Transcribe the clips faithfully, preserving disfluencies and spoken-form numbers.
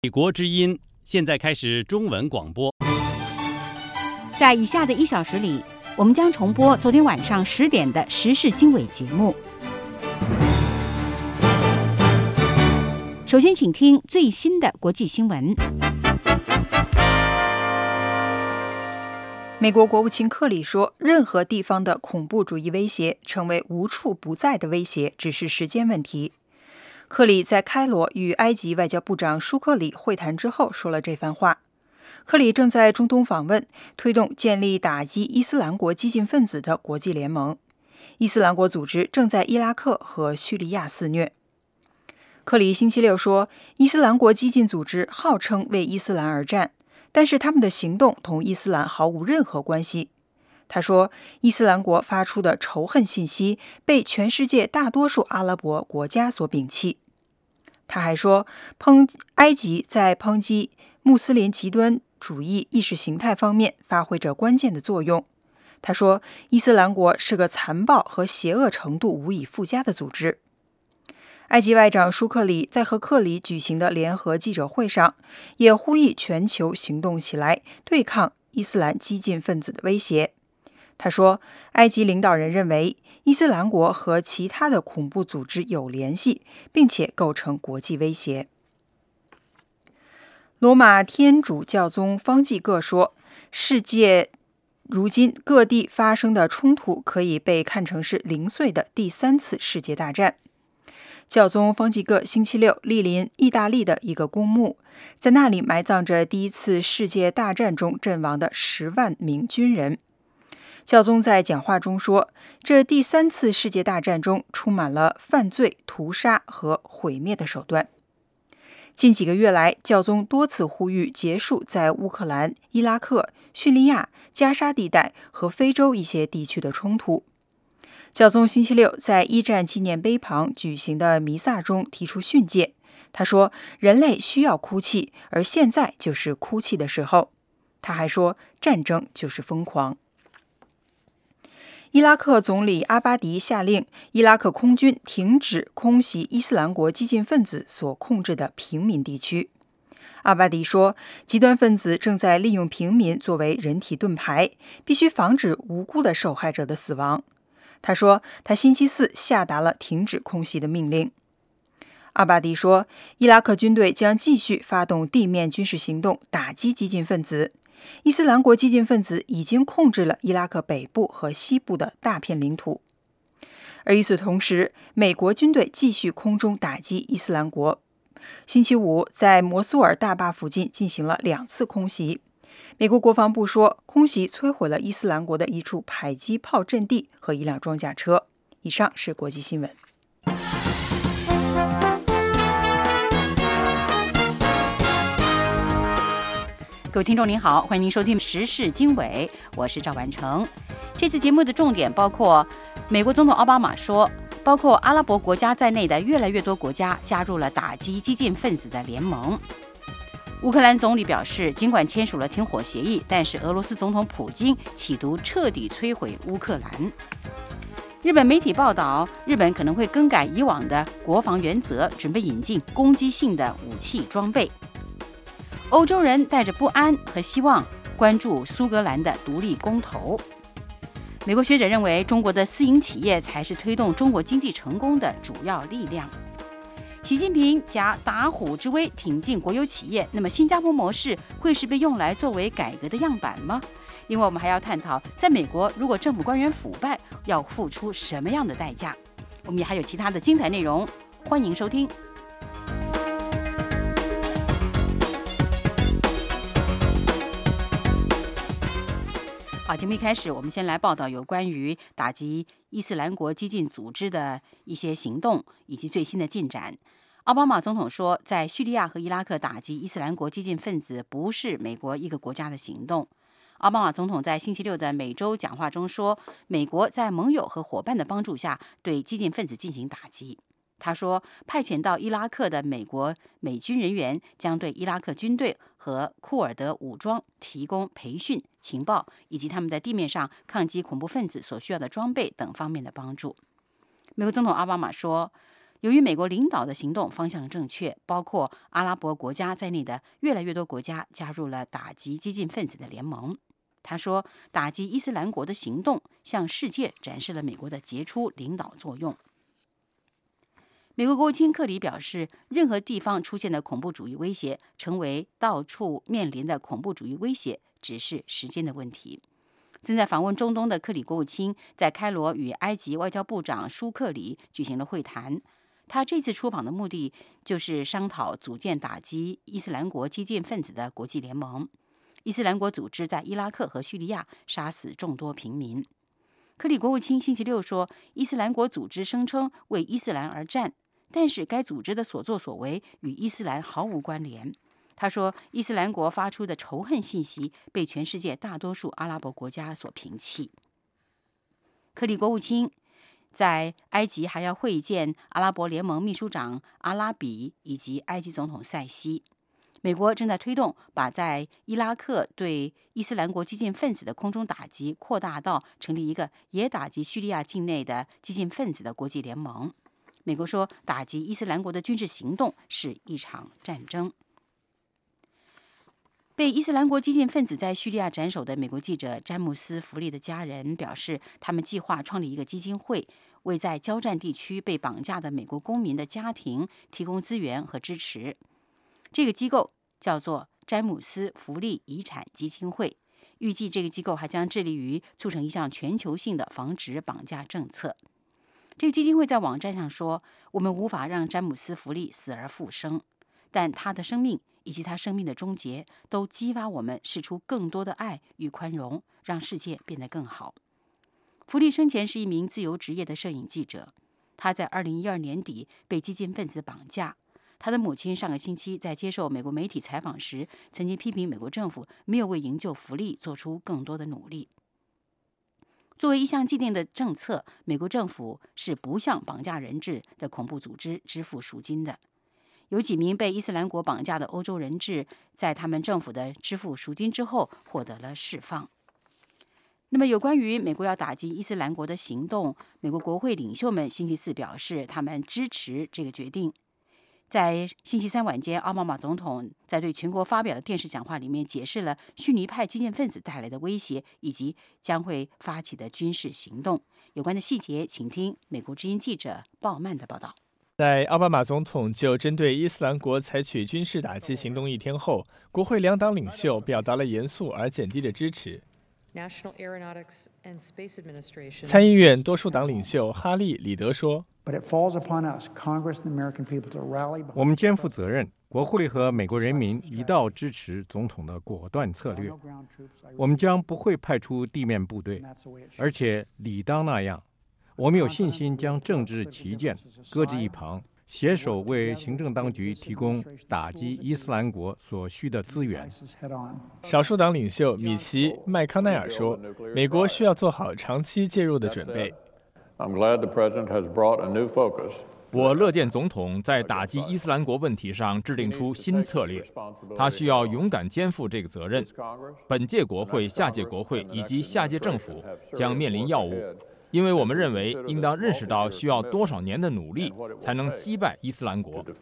美国之音现在开始中文广播。 在以下的一小时里，我们将重播昨天晚上十点的时事经纬节目。首先，请听最新的国际新闻。 美国国务卿克里说，任何地方的恐怖主义威胁成为无处不在的威胁，只是时间问题。克里在开罗与埃及外交部长舒克里会谈之后说了这番话。克里正在中东访问，推动建立打击伊斯兰国激进分子的国际联盟。伊斯兰国组织正在伊拉克和叙利亚肆虐。克里星期六说，伊斯兰国激进组织号称为伊斯兰而战，但是他们的行动同伊斯兰毫无任何关系。他说，伊斯兰国发出的仇恨信息被全世界大多数阿拉伯国家所摒弃。他还说，抨埃及在抨击穆斯林极端主义意识形态方面发挥着关键的作用。他说，伊斯兰国是个残暴和邪恶程度无以复加的组织。埃及外长舒克里在和克里举行的联合记者会上，也呼吁全球行动起来，对抗伊斯兰激进分子的威胁。他说，埃及领导人认为伊斯兰国和其他的恐怖组织有联系，并且构成国际威胁。罗马天主教宗方济各说，世界如今各地发生的冲突可以被看成是零碎的第三次世界大战。教宗方济各星期六莅临意大利的一个公墓，在那里埋葬着第一次世界大战中阵亡的十万名军人。教宗在讲话中说，这第三次世界大战中充满了犯罪、屠杀和毁灭的手段。近几个月来，教宗多次呼吁结束在乌克兰、伊拉克、叙利亚、加沙地带和非洲一些地区的冲突。教宗星期六在一战纪念碑旁举行的弥撒中提出训诫，他说，人类需要哭泣，而现在就是哭泣的时候。他还说，战争就是疯狂。伊拉克总理阿巴迪下令伊拉克空军停止空袭伊斯兰国激进分子所控制的平民地区。阿巴迪说，极端分子正在利用平民作为人体盾牌，必须防止无辜的受害者的死亡。他说，他星期四下达了停止空袭的命令。阿巴迪说，伊拉克军队将继续发动地面军事行动，打击激进分子。伊斯兰国激进分子已经控制了伊拉克北部和西部的大片领土。而与此同时，美国军队继续空中打击伊斯兰国。星期五在摩苏尔大坝附近进行了两次空袭。美国国防部说，空袭摧毁了伊斯兰国的一处迫击炮阵地和一辆装甲车。以上是国际新闻。 各位听众您好，欢迎您收听时事经纬，我是赵婉成。这次节目的重点包括，美国总统奥巴马说，包括阿拉伯国家在内的越来越多国家加入了打击激进分子的联盟。乌克兰总理表示，尽管签署了停火协议，但是俄罗斯总统普京企图彻底摧毁乌克兰。日本媒体报道，日本可能会更改以往的国防原则，准备引进攻击性的武器装备。欧洲人带着不安和希望关注苏格兰的独立公投。美国学者认为，中国的私营企业才是推动中国经济成功的主要力量。习近平假打虎之威挺进国有企业，那么新加坡模式会是被用来作为改革的样板吗？另外，我们还要探讨，在美国如果政府官员腐败，要付出什么样的代价？我们也还有其他的精彩内容，欢迎收听。好，节目一开始，我们先来报道有关于打击伊斯兰国激进组织的一些行动以及最新的进展。奥巴马总统说，在叙利亚和伊拉克打击伊斯兰国激进分子不是美国一个国家的行动。奥巴马总统在星期六的美洲讲话中说，美国在盟友和伙伴的帮助下对激进分子进行打击。他说，派遣到伊拉克的美国美军人员将对伊拉克军队和库尔德武装提供培训、情报以及他们在地面上抗击恐怖分子所需要的装备等方面的帮助。美国总统奥巴马说， 由于美国领导的行动方向正确，包括阿拉伯国家在内的越来越多国家加入了打击激进分子的联盟。他说，打击伊斯兰国的行动向世界展示了美国的杰出领导作用。美国国务卿克里表示，任何地方出现的恐怖主义威胁，成为到处面临的恐怖主义威胁，只是时间的问题。正在访问中东的克里国务卿在开罗与埃及外交部长舒克里举行了会谈。他这次出访的目的就是商讨组建打击伊斯兰国激进分子的国际联盟。伊斯兰国组织在伊拉克和叙利亚杀死众多平民。克里国务卿星期六说，伊斯兰国组织声称为伊斯兰而战，但是该组织的所作所为与伊斯兰毫无关联。他说，伊斯兰国发出的仇恨信息被全世界大多数阿拉伯国家所摒弃。克里国务卿在埃及还要会见阿拉伯联盟秘书长阿拉比以及埃及总统塞西。美国正在推动把在伊拉克对伊斯兰国激进分子的空中打击扩大到成立一个也打击叙利亚境内的激进分子的国际联盟。美国说，打击伊斯兰国的军事行动是一场战争。被伊斯兰国激进分子在叙利亚斩首的美国记者詹姆斯·弗利的家人表示，他们计划创立一个基金会，为在交战地区被绑架的美国公民的家庭提供资源和支持。这个机构叫做詹姆斯·弗利遗产基金会，预计这个机构还将致力于促成一项全球性的防止绑架政策。这个基金会在网站上说，我们无法让詹姆斯·弗利死而复生，但他的生命以及他生命的终结都激发我们释出更多的爱与宽容，让世界变得更好。弗利生前是一名自由职业的摄影记者，他在二零一二年底被激进分子绑架。他的母亲上个星期在接受美国媒体采访时，曾经批评美国政府没有为营救弗利做出更多的努力。作为一项既定的政策，美国政府是不向绑架人质的恐怖组织支付赎金的。有几名被伊斯兰国绑架的欧洲人质，在他们政府的支付赎金之后获得了释放。那么，有关于美国要打击伊斯兰国的行动，美国国会领袖们星期四表示，他们支持这个决定。在星期三晚间，奥巴马总统在对全国发表的电视讲话里面解释了逊尼派激进分子带来的威胁，以及将会发起的军事行动。有关的细节，请听美国之音记者鲍曼的报道。 在奥巴马总统就针对伊斯兰国采取军事打击行动一天后，国会两党领袖表达了严肃而坚定的支持。参议院多数党领袖哈利·里德说， 我们肩负责任，国会和美国人民一道支持总统的果断策略。我们将不会派出地面部队，而且理当那样。我们有信心将政治旗舰搁置一旁，携手为行政当局提供打击伊斯兰国所需的资源。 少数党领袖米奇·麦康奈尔说，美国需要做好长期介入的准备。 我乐见总统在打击伊斯兰国问题上制定出新策略，他需要勇敢肩负这个责任。本届国会、下届国会以及下届政府将面临要务，因为我们认为应当认识到需要多少年的努力才能击败伊斯兰国。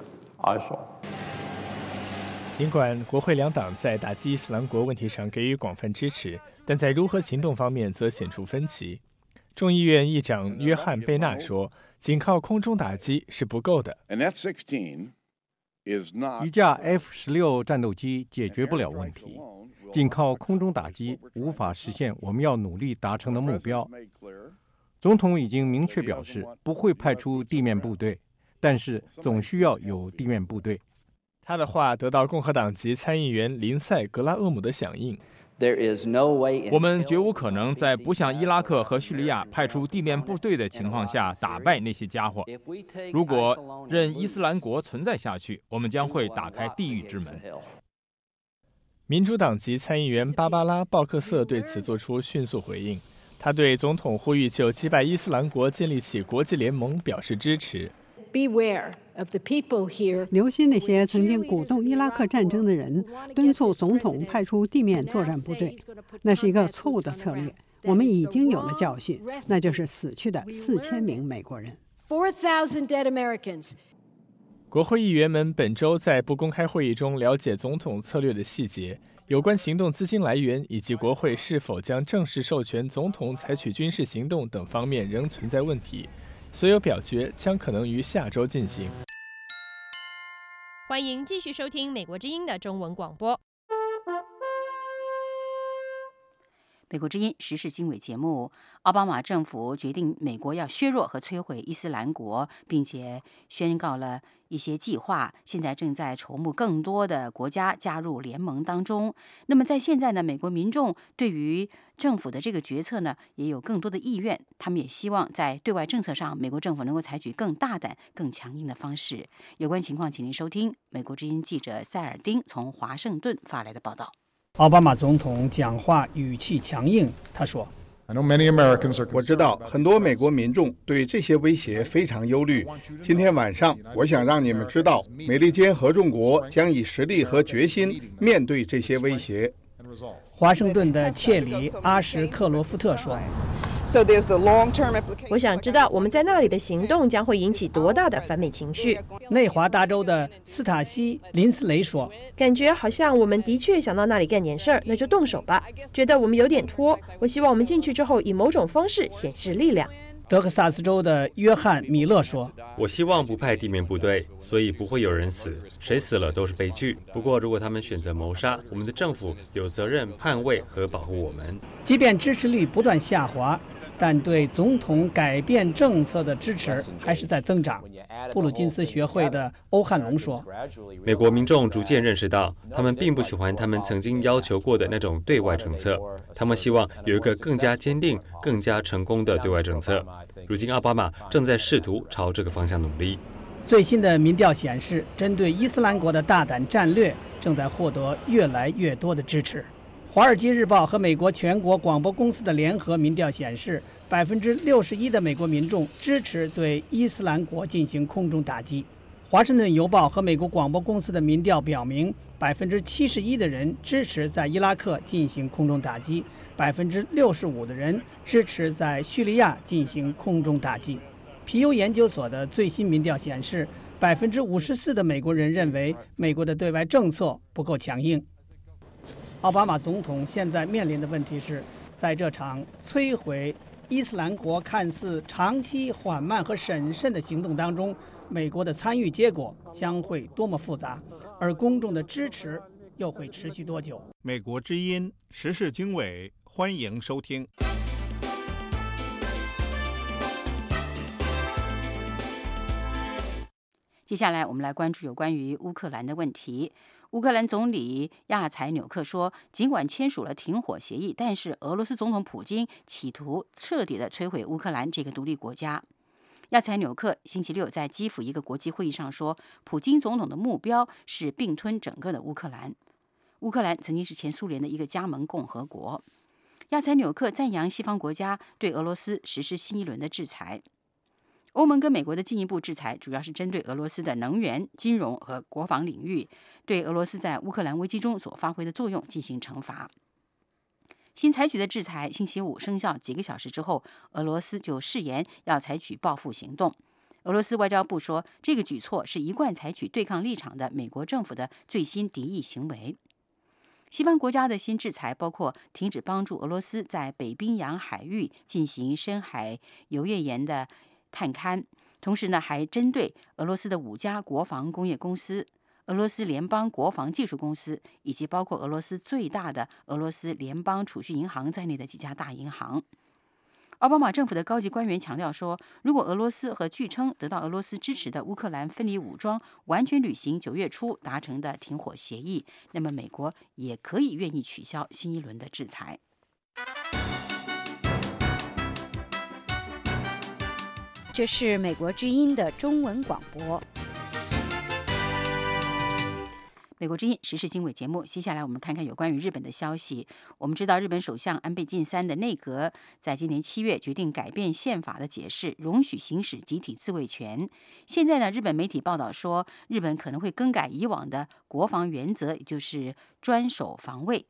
尽管国会两党在打击伊斯兰国问题上给予广泛支持，但在如何行动方面则显出分歧。众议院议长约翰·贝纳说，仅靠空中打击是不够的。 一架 F 十六 战斗机解决不了问题，仅靠空中打击无法实现我们要努力达成的目标。总统已经明确表示不会派出地面部队，但是总需要有地面部队。 他的话得到共和党籍参议员林赛·格拉厄姆的响应。 我们绝无可能在不向伊拉克和叙利亚派出地面部队的情况下打败那些家伙。如果任伊斯兰国存在下去，我们将会打开地狱之门。 民主党籍参议员芭芭拉·鲍克瑟对此做出迅速回应，他对总统呼吁就击败伊斯兰国建立起国际联盟表示支持。 留心那些曾经鼓动伊拉克战争的人，敦促总统派出地面作战部队，那是一个错误的策略。我们已经有了教训，那就是死去的四千名美国人。 four thousand dead Americans。 国会议员们本周在不公开会议中了解总统策略的细节，有关行动资金来源以及国会是否将正式授权总统采取军事行动等方面仍存在问题。所有表决将可能于下周进行。 欢迎继续收听美国之音的中文广播。 美国之音时事经纬节目，奥巴马政府决定美国要削弱和摧毁伊斯兰国，并且宣告了一些计划，现在正在筹募更多的国家加入联盟当中。那么在现在呢，美国民众对于政府的这个决策呢，也有更多的意愿，他们也希望在对外政策上，美国政府能够采取更大胆、更强硬的方式。有关情况，请您收听美国之音记者塞尔丁从华盛顿发来的报道。 奥巴马总统讲话语气强硬，他说： 我知道很多美国民众对这些威胁非常忧虑。今天晚上，我想让你们知道，美利坚合众国将以实力和决心面对这些威胁。 华盛顿的切里·阿什克罗夫特说： 我想知道我们在那里的行动将会引起多大的反美情绪。 内华达州的斯塔西·林斯雷说： 感觉好像我们的确想到那里干点事儿，那就动手吧。觉得我们有点拖，我希望我们进去之后以某种方式显示力量。 德克萨斯州的约翰·米勒说： 我希望不派地面部队，所以不会有人死，谁死了都是悲剧。不过如果他们选择谋杀，我们的政府有责任捍卫和保护我们。 即便支持率不断下滑，但对总统改变政策的支持还是在增长。布鲁金斯学会的欧汉龙说： 美国民众逐渐认识到，他们并不喜欢他们曾经要求过的那种对外政策，他们希望有一个更加坚定、更加成功的对外政策。如今奥巴马正在试图朝这个方向努力。 最新的民调显示，针对伊斯兰国的大胆战略正在获得越来越多的支持。《华尔街日报》和美国全国广播公司的联合民调显示，百分之六十一的美国民众支持对伊斯兰国进行空中打击。《华盛顿邮报》和美国广播公司的民调表明，百分之七十一的人支持在伊拉克进行空中打击，百分之六十五的人支持在叙利亚进行空中打击。皮尤研究所的最新民调显示，百分之五十四的美国人认为美国的对外政策不够强硬。奥巴马总统现在面临的问题是，在这场摧毁伊斯兰国看似长期、缓慢和审慎的行动当中，美国的参与结果将会多么复杂，而公众的支持又会持续多久？ 美国之音时事经纬，欢迎收听。 接下来我们来关注有关于乌克兰的问题。乌克兰总理亚采纽克说，尽管签署了停火协议，但是俄罗斯总统普京企图彻底的摧毁乌克兰这个独立国家。亚采纽克星期六在基辅一个国际会议上说，普京总统的目标是并吞整个的乌克兰。乌克兰曾经是前苏联的一个加盟共和国。亚采纽克赞扬西方国家对俄罗斯实施新一轮的制裁。欧盟跟美国的进一步制裁主要是针对俄罗斯的能源、金融和国防领域，对俄罗斯在乌克兰危机中所发挥的作用进行惩罚。新采取的制裁星期五生效几个小时之后，俄罗斯就誓言要采取报复行动。俄罗斯外交部说，这个举措是一贯采取对抗立场的美国政府的最新敌意行为。西方国家的新制裁包括停止帮助俄罗斯在北冰洋海域进行深海油页岩的探勘，同时呢，还针对俄罗斯的五家国防工业公司、俄罗斯联邦国防技术公司，以及包括俄罗斯最大的俄罗斯联邦储蓄银行在内的几家大银行。奥巴马政府的高级官员强调说，如果俄罗斯和据称得到俄罗斯支持的乌克兰分离武装完全履行九月初达成的停火协议，那么美国也可以愿意取消新一轮的制裁。 这是美国之音的中文广播。 美国之音时事经纬节目，接下来我们看看有关于日本的消息。我们知道，日本首相安倍晋三的内阁在今年七月决定改变宪法的解释，容许行使集体自卫权。现在呢，日本媒体报道说，日本可能会更改以往的国防原则，也就是专守防卫。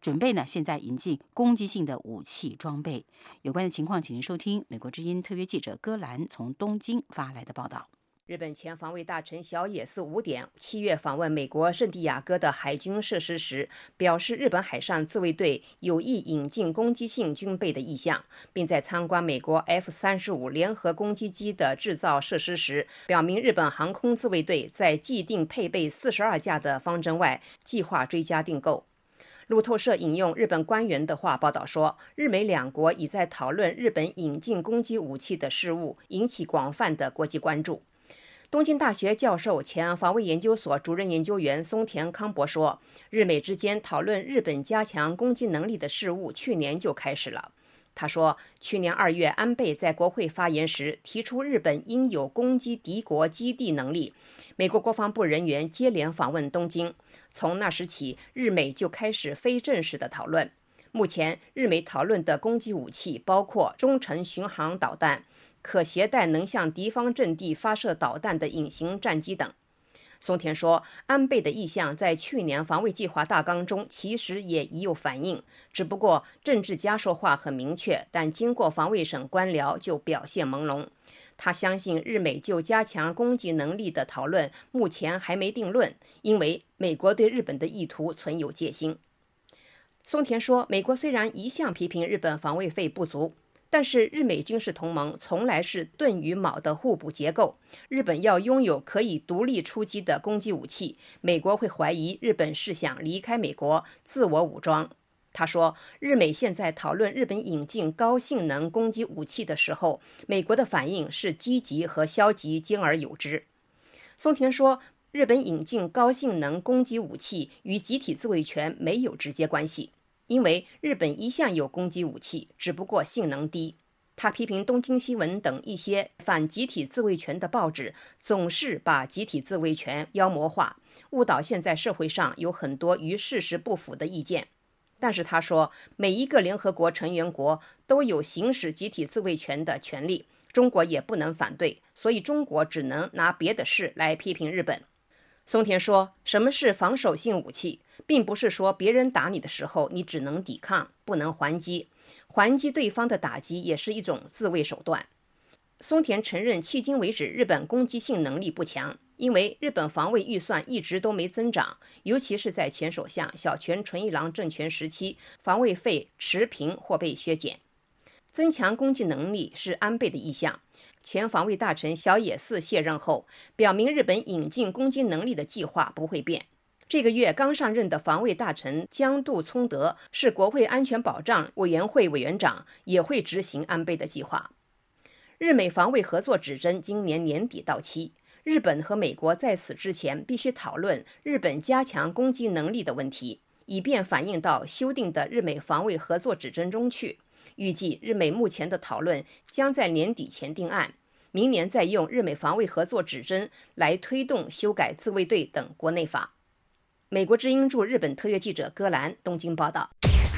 准备呢现在引进攻击性的武器装备。有关的情况，请您收听美国之音特约记者戈兰从东京发来的报道。 日本前防卫大臣小野寺五典七月访问美国圣地亚哥的海军设施时，表示日本海上自卫队有意引进攻击性军备的意向，并在参观美国 F 三十五 联合攻击机的制造设施时，表明日本航空自卫队在既定配备四十二架的方针外，计划追加订购。路透社引用日本官员的话报道说，日美两国已在讨论日本引进攻击武器的事务，引起广泛的国际关注。东京大学教授、前防卫研究所主任研究员松田康博说，日美之间讨论日本加强攻击能力的事务去年就开始了。他说，去年二月安倍在国会发言时提出日本应有攻击敌国基地能力，美国国防部人员接连访问东京，从那时起，日美就开始非正式的讨论。目前日美讨论的攻击武器包括中程巡航导弹、可携带能向敌方阵地发射导弹的隐形战机等。松田说，安倍的意向在去年防卫计划大纲中其实也已有反映，只不过政治家说话很明确，但经过防卫省官僚就表现朦胧。他相信日美就加强攻击能力的讨论目前还没定论，因为美国对日本的意图存有戒心。松田说，美国虽然一向批评日本防卫费不足，但是日美军事同盟从来是盾与矛的互补结构，日本要拥有可以独立出击的攻击武器，美国会怀疑日本是想离开美国自我武装。他说，日美现在讨论日本引进高性能攻击武器的时候，美国的反应是积极和消极兼而有之。松田说，日本引进高性能攻击武器与集体自卫权没有直接关系，因为日本一向有攻击武器，只不过性能低。他批评东京新闻等一些反集体自卫权的报纸总是把集体自卫权妖魔化，误导现在社会上有很多与事实不符的意见。但是他说，每一个联合国成员国都有行使集体自卫权的权利，中国也不能反对，所以中国只能拿别的事来批评日本。松田说，什么是防守性武器，并不是说别人打你的时候你只能抵抗，不能还击，还击对方的打击也是一种自卫手段。松田承认迄今为止日本攻击性能力不强，因为日本防卫预算一直都没增长，尤其是在前首相小泉纯一郎政权时期，防卫费持平或被削减。增强攻击能力是安倍的意向。前防卫大臣小野寺卸任后，表明日本引进攻击能力的计划不会变。这个月刚上任的防卫大臣江渡聪德是国会安全保障委员会委员长，也会执行安倍的计划。日美防卫合作指针今年年底到期，日本和美国在此之前必须讨论日本加强攻击能力的问题，以便反映到修订的日美防卫合作指针中去。预计日美目前的讨论将在年底前定案，明年再用日美防卫合作指针来推动修改自卫队等国内法。美国之音驻日本特约记者戈兰东京报道。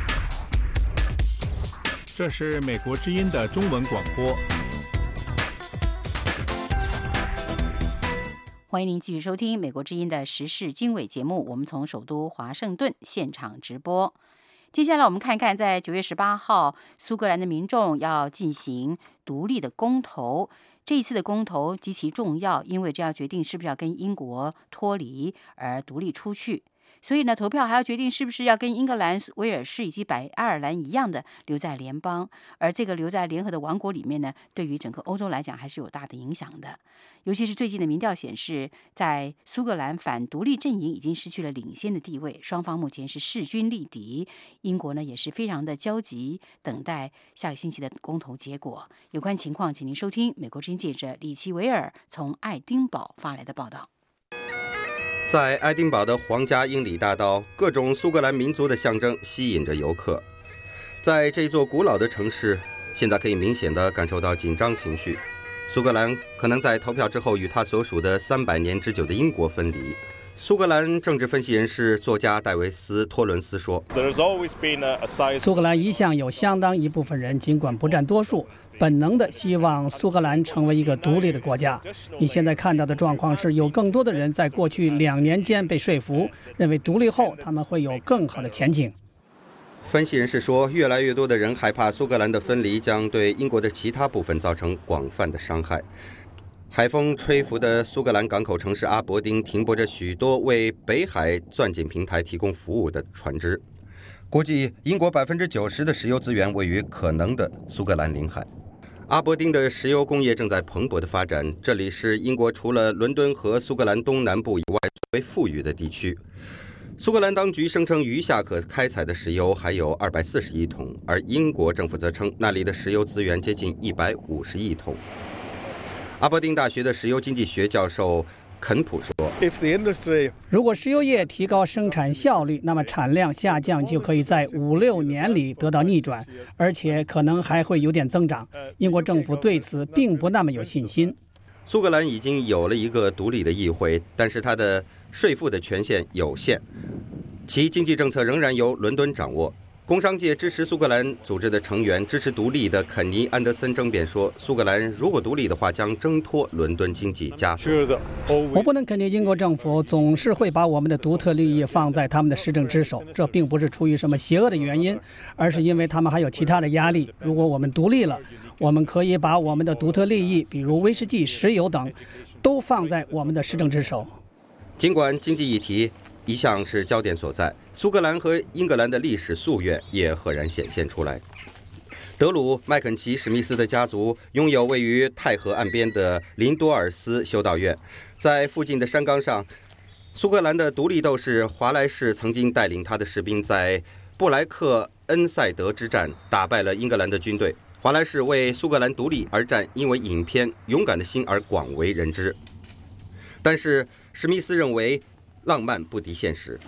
这是美国之音的中文广播。 欢迎您继续收听美国之音的时事经纬节目，我们从首都华盛顿现场直播。接下来我们看一看，在九月十八号，苏格兰的民众要进行独立的公投。这一次的公投极其重要，因为这要决定是不是要跟英国脱离而独立出去。所以呢，投票还要决定是不是要跟英格兰、威尔士以及北爱尔兰一样的留在联邦。而这个留在联合的王国里面呢，对于整个欧洲来讲还是有大的影响的。尤其是最近的民调显示，在苏格兰反独立阵营已经失去了领先的地位，双方目前是势均力敌。英国呢也是非常的焦急，等待下个星期的公投结果。有关情况，请您收听美国之音记者李奇维尔从爱丁堡发来的报道。 在爱丁堡的皇家英里大道，各种苏格兰民族的象征吸引着游客。在这座古老的城市，现在可以明显地感受到紧张情绪。苏格兰可能在投票之后与他所属的三百年之久的英国分离。苏格兰政治分析人士、作家戴维斯·托伦斯说：“ 苏格兰一向有相当一部分人，尽管不占多数，本能的希望苏格兰成为一个独立的国家。你现在看到的状况是，有更多的人在过去两年间被说服，认为独立后他们会有更好的前景。” 分析人士说，越来越多的人害怕苏格兰的分离将对英国的其他部分造成广泛的伤害。海风吹拂的苏格兰港口城市阿伯丁停泊着许多为北海钻井平台提供服务的船只。估计英国百分之九十的石油资源位于可能的苏格兰领海。阿伯丁的石油工业正在蓬勃的发展，这里是英国除了伦敦和苏格兰东南部以外最为富裕的地区。苏格兰当局声称余下可开采的石油还有二百四十亿桶，而英国政府则称那里的石油资源接近一百五十亿桶。阿伯丁大学的石油经济学教授肯普说， 如果石油业提高生产效率，那么产量下降就可以在五六年里得到逆转，而且可能还会有点增长。英国政府对此并不那么有信心。 苏格兰已经有了一个独立的议会，但是它的税负的权限有限，其经济政策仍然由伦敦掌握。工商界支持苏格兰组织的成员支持独立的肯尼·安德森争辩说，苏格兰如果独立的话，将挣脱伦敦经济枷锁。 我不能肯定英国政府总是会把我们的独特利益放在他们的施政之首，这并不是出于什么邪恶的原因，而是因为他们还有其他的压力。如果我们独立了，我们可以把我们的独特利益，比如威士忌、石油等，都放在我们的施政之首。 尽管经济议题一向是焦点所在，苏格兰和英格兰的历史夙愿也赫然显现出来。德鲁·麦肯齐·史密斯的家族拥有位于泰河岸边的林多尔斯修道院，在附近的山岗上，苏格兰的独立斗士华莱士曾经带领他的士兵在布莱克恩塞德之战打败了英格兰的军队。华莱士为苏格兰独立而战，因为影片《勇敢的心》而广为人知。但是史密斯认为浪漫不敌现实。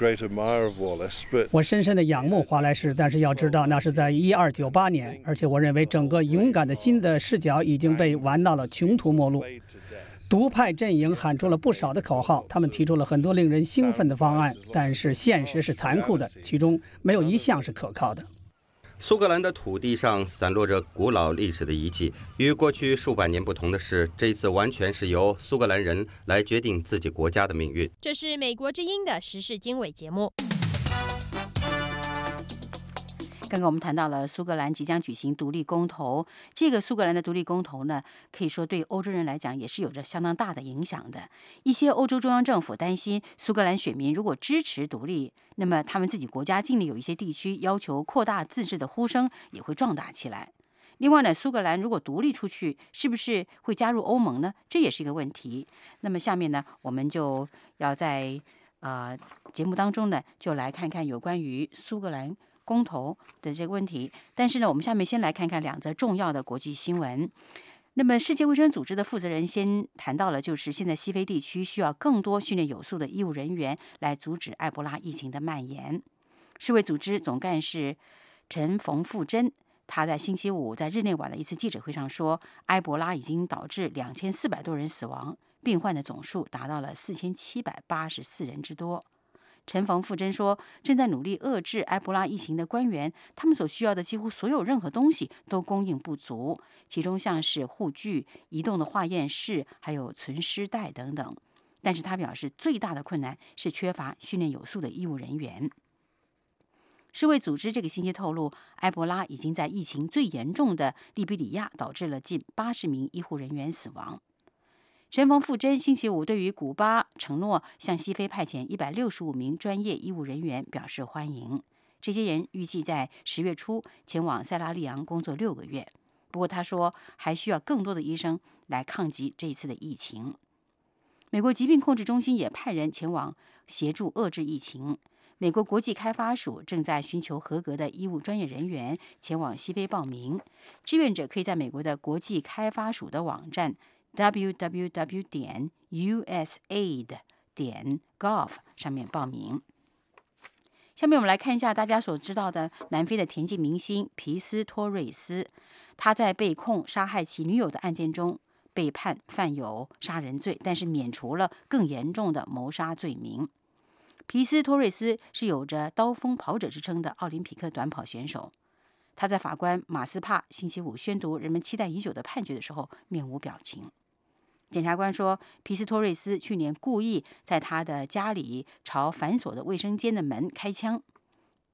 我深深的仰慕华莱士，但是要知道那是在一二九八年，而且我认为整个勇敢的心的视角已经被玩到了穷途末路。独派阵营喊出了不少的口号，他们提出了很多令人兴奋的方案，但是现实是残酷的，其中没有一项是可靠的。 苏格兰的土地上散落着古老历史的遗迹，与过去数百年不同的是，这一次完全是由苏格兰人来决定自己国家的命运。 这是美国之音的时事经纬节目。 刚刚我们谈到了苏格兰即将举行独立公投，这个苏格兰的独立公投呢，可以说对欧洲人来讲也是有着相当大的影响的。一些欧洲中央政府担心苏格兰选民如果支持独立，那么他们自己国家境内有一些地区要求扩大自治的呼声也会壮大起来。另外呢，苏格兰如果独立出去，是不是会加入欧盟呢？这也是一个问题。那么下面呢，我们就要在呃节目当中呢，就来看看有关于苏格兰公投的这个问题。但是呢，我们下面先来看看两则重要的国际新闻。那么世界卫生组织的负责人先谈到了，就是现在西非地区需要更多训练有素的医务人员来阻止埃博拉疫情的蔓延。世卫组织总干事陈冯富珍，他在星期五在日内瓦的一次记者会上说，埃博拉已经导致两千四百多人死亡，病患的总数达到了四千七百八十四人之多。陈冯富珍说，正在努力遏制埃博拉疫情的官员，他们所需要的几乎所有任何东西都供应不足，其中像是护具、移动的化验室，还有存尸袋等等。但是他表示，最大的困难是缺乏训练有素的医务人员。世卫组织这个星期透露，埃博拉已经在疫情最严重的利比里亚导致了近八十名医护人员死亡。陈冯富珍星期五对于古巴承诺向西非派遣一百六十五名专业医务人员表示欢迎。这些人预计在十月初前往塞拉利昂工作六个月。不过他说，还需要更多的医生来抗击这一次的疫情。美国疾病控制中心也派人前往协助遏制疫情。美国国际开发署正在寻求合格的医务专业人员前往西非报名。志愿者可以在美国的国际开发署的网站double-u double-u double-u 点 u s a i d 点 gov 上面报名。下面我们来看一下大家所知道的南非的田径明星皮斯托瑞斯，他在被控杀害其女友的案件中被判犯有杀人罪，但是免除了更严重的谋杀罪名。皮斯托瑞斯是有着刀锋跑者之称的奥林匹克短跑选手。他在法官马斯帕星期五宣读人们期待已久的判决的时候面无表情。检察官说，皮斯托瑞斯去年故意在他的家里朝反锁的卫生间的门开枪。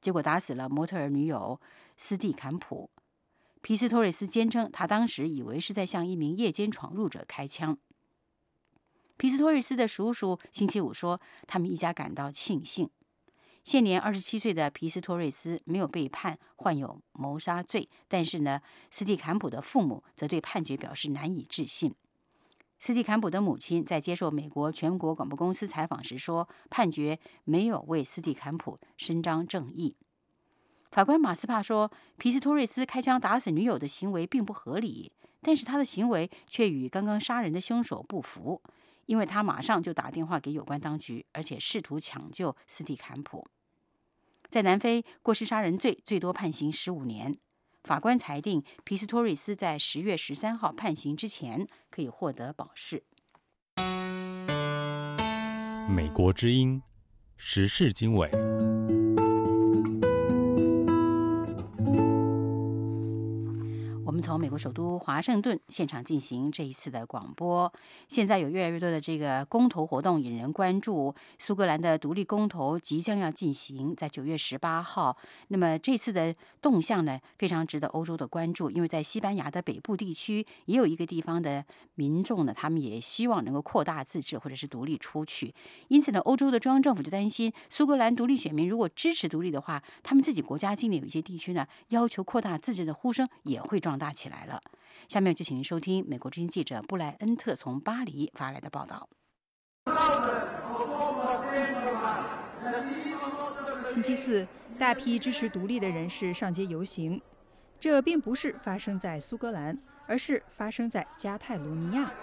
结果打死了模特儿女友斯蒂坎普。皮斯托瑞斯坚称，他当时以为是在向一名夜间闯入者开枪。皮斯托瑞斯的叔叔星期五说，他们一家感到庆幸。现年二十七岁的皮斯托瑞斯没有被判患有谋杀罪，但是呢，斯蒂坎普的父母则对判决表示难以置信。斯蒂坎普的母亲在接受美国全国广播公司采访时说，判决没有为斯蒂坎普伸张正义。法官马斯帕说，皮斯托瑞斯开枪打死女友的行为并不合理，但是他的行为却与刚刚杀人的凶手不符，因为他马上就打电话给有关当局，而且试图抢救斯蒂坎普。在南非，过失杀人罪最多判刑十五年。法官裁定，皮斯托瑞斯在十月十三号判刑之前可以获得保释。 美国之音时事经纬。 我们从美国首都华盛顿现场进行这一次的广播。现在有越来越多的这个公投活动引人关注。苏格兰的独立公投即将要进行，在九月十八号。那么这次的动向呢，非常值得欧洲的关注，因为在西班牙的北部地区也有一个地方的民众呢，他们也希望能够扩大自治或者是独立出去。因此呢，欧洲的中央政府就担心，苏格兰独立选民如果支持独立的话，他们自己国家境内有一些地区呢，要求扩大自治的呼声也会壮大起来了。下面就请您收听美国之音记者布莱恩特从巴黎发来的报道。 星期四，大批支持独立的人士上街游行，这并不是发生在苏格兰，而是发生在加泰罗尼亚。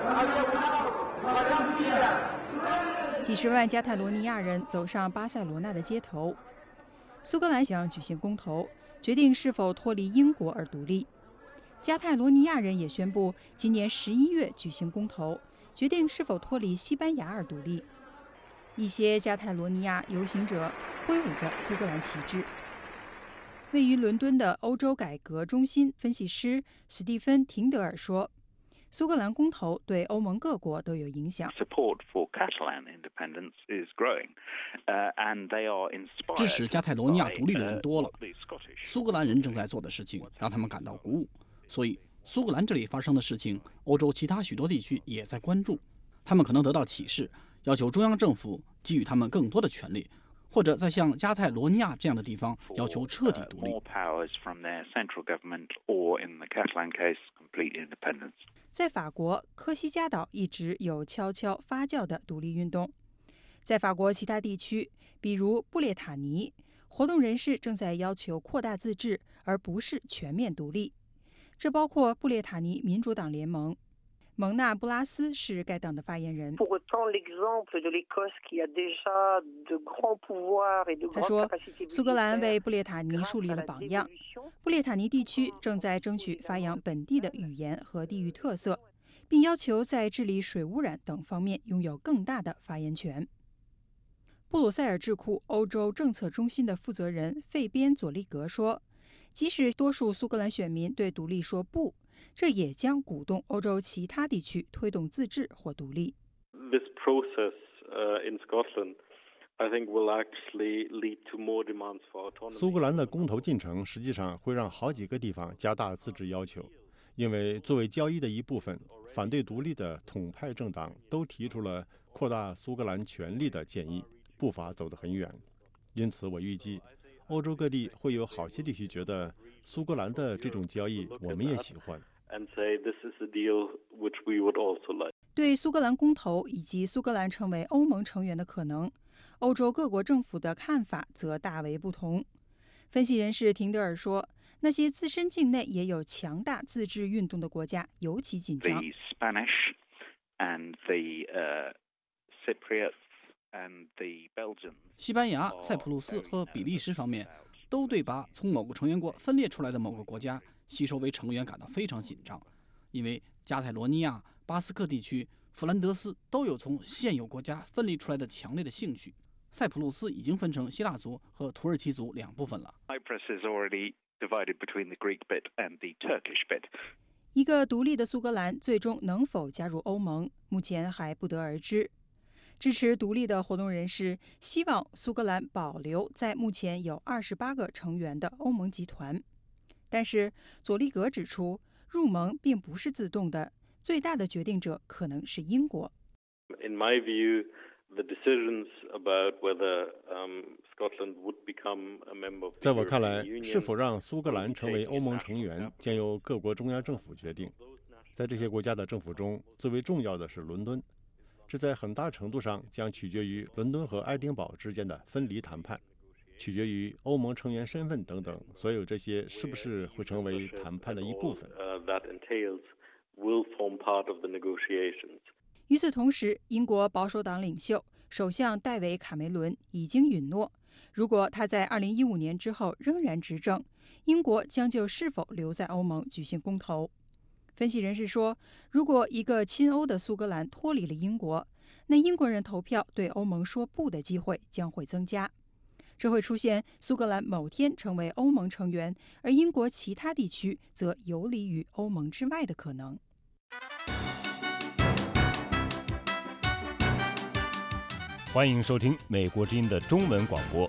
几十万加泰罗尼亚人走上巴塞罗那的街头。苏格兰想举行公投，决定是否脱离英国而独立。加泰罗尼亚人也宣布，今年十一月举行公投，决定是否脱离西班牙而独立。一些加泰罗尼亚游行者挥舞着苏格兰旗帜。位于伦敦的欧洲改革中心分析师史蒂芬·廷德尔说，苏格兰公投对欧盟各国都有影响。 支持加泰罗尼亚独立的人多了，苏格兰人正在做的事情让他们感到鼓舞，所以苏格兰这里发生的事情，欧洲其他许多地区也在关注。他们可能得到启示，要求中央政府给予他们更多的权利，或者在像加泰罗尼亚这样的地方要求彻底独立。 在法国，科西嘉岛一直有悄悄发酵的独立运动。在法国其他地区，比如布列塔尼，活动人士正在要求扩大自治，而不是全面独立。这包括布列塔尼民主党联盟。蒙纳布拉斯是该党的发言人。他说，苏格兰为布列塔尼树立了榜样。布列塔尼地区正在争取发扬本地的语言和地域特色，并要求在治理水污染等方面拥有更大的发言权。布鲁塞尔智库欧洲政策中心的负责人费边佐利格说，即使多数苏格兰选民对独立说不，这也将鼓动欧洲其他地区推动自治或独立。 This process, uh, in Scotland, I think will actually lead to more demands for autonomy. 苏格兰的公投进程实际上会让好几个地方加大自治要求，因为作为交易的一部分，反对独立的统派政党都提出了扩大苏格兰权力的建议，步伐走得很远。因此，我预计欧洲各地会有好些地区觉得苏格兰的这种交易我们也喜欢。 对苏格兰公投以及苏格兰成为欧盟成员的可能，欧洲各国政府的看法则大为不同。分析人士廷德尔说，那些自身境内也有强大自治运动的国家尤其紧张。 西班牙、塞浦路斯和比利时方面都对把从某个成员国分裂出来的某个国家吸收为成员感到非常紧张，因为加泰罗尼亚、巴斯克地区、弗兰德斯都有从现有国家分离出来的强烈的兴趣。塞浦路斯已经分成希腊族和土耳其族两部分了。 一个独立的苏格兰最终能否加入欧盟，目前还不得而知。 支持独立的活动人士希望苏格兰保留在目前有二十八个成员的欧盟集团，但是佐利格指出，入盟并不是自动的，最大的决定者可能是英国。 In my view, the decisions about whether um, Scotland would become a member of the 在我看来， European Union 是否让苏格兰成为欧盟成员，将由各国中央政府决定。在这些国家的政府中，最为重要的是伦敦。这在很大程度上将取决于伦敦和爱丁堡之间的分离谈判，取决于欧盟成员身份等等，所有这些是不是会成为谈判的一部分。 与此同时，英国保守党领袖首相戴维·卡梅伦已经允诺，如果他在二零一五年之后仍然执政，英国将就是否留在欧盟举行公投。分析人士说，如果一个亲欧的苏格兰脱离了英国，那英国人投票对欧盟说不的机会将会增加。这会出现苏格兰某天成为欧盟成员，而英国其他地区则游离于欧盟之外的可能。 欢迎收听美国之音的中文广播。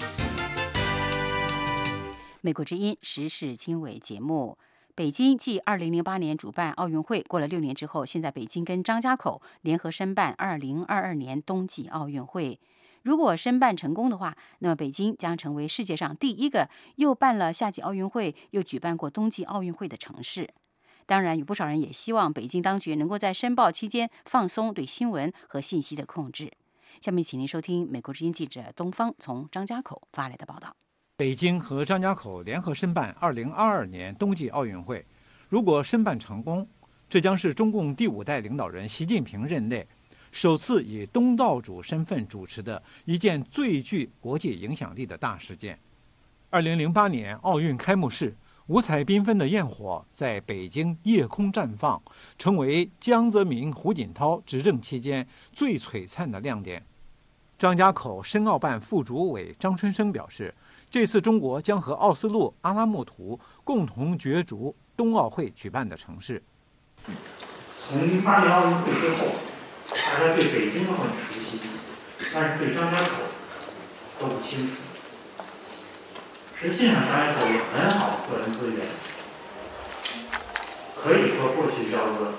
美国之音时事经纬节目。北京继二零零八年主办奥运会，过了六年之后，现在北京跟张家口联合申办二零二二年冬季奥运会。如果申办成功的话，那么北京将成为世界上第一个又办了夏季奥运会又举办过冬季奥运会的城市。当然，有不少人也希望北京当局能够在申报期间放松对新闻和信息的控制。下面请您收听美国之音记者东方从张家口发来的报道。 北京和张家口联合申办二零二二年冬季奥运会，如果申办成功，这将是中共第五代领导人习近平任内首次以东道主身份主持的一件最具国际影响力的大事件。二零零八年奥运开幕式，五彩缤纷的焰火在北京夜空绽放，成为江泽民、胡锦涛执政期间最璀璨的亮点。张家口申奥办副主委张春生表示，这次中国将和奥斯陆、阿拉木图共同角逐冬奥会举办的城市。 从零八年奥运会之后，大家对北京都很熟悉，但是对张家口都不清楚。实际上，张家口有很好的自然资源，可以说过去叫做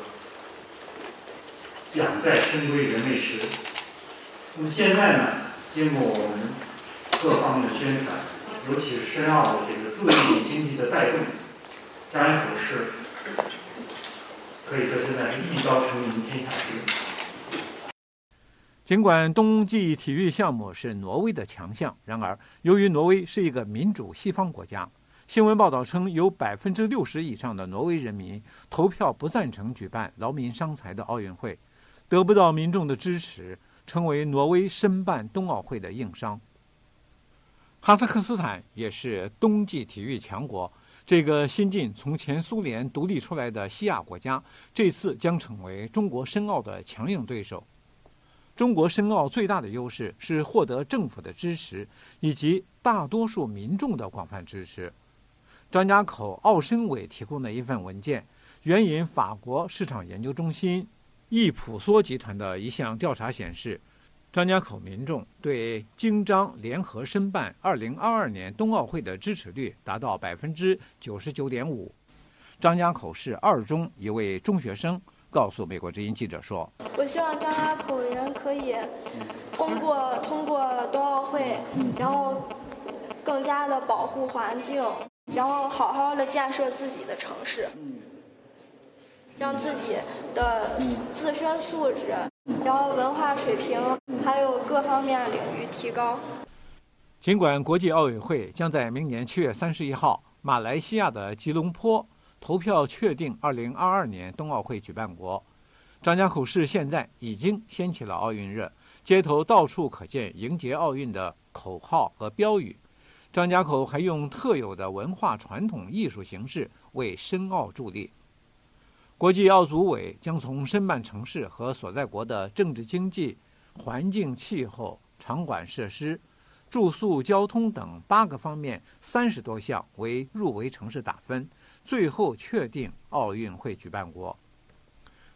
养在深闺人未识。那么现在呢，经过我们各方面的宣传，尤其是申奥的这个助力经济的带动，张家口市可以说现在是一朝成名天下知。 尽管冬季体育项目是挪威的强项，然而由于挪威是一个民主西方国家，新闻报道称有百分之六十以上的挪威人民投票不赞成举办劳民伤财的奥运会，得不到民众的支持，成为挪威申办冬奥会的硬伤。哈萨克斯坦也是冬季体育强国，这个新晋从前苏联独立出来的西亚国家，这次将成为中国申奥的强硬对手。中国申奥最大的优势是获得政府的支持，以及大多数民众的广泛支持。张家口奥申委提供的一份文件，援引法国市场研究中心易普索集团的一项调查显示，张家口民众对京张联合申办二零二二年冬奥会的支持率达到百分之九十九点五。张家口市二中一位中学生告诉美国之音记者说：“ 我希望张家口人可以通过通过冬奥会，然后更加的保护环境，然后好好的建设自己的城市，让自己的自身素质，然后文化水平，还有各方面领域提高。” 尽管国际奥委会将在明年七月三十一号马来西亚的吉隆坡投票确定二零二二年冬奥会举办国，张家口市现在已经掀起了奥运热，街头到处可见迎接奥运的口号和标语。张家口还用特有的文化传统艺术形式为申奥助力。国际奥组委将从申办城市和所在国的政治经济、环境气候、场馆设施、住宿、交通等八个方面三十多项为入围城市打分，最后确定奥运会举办国。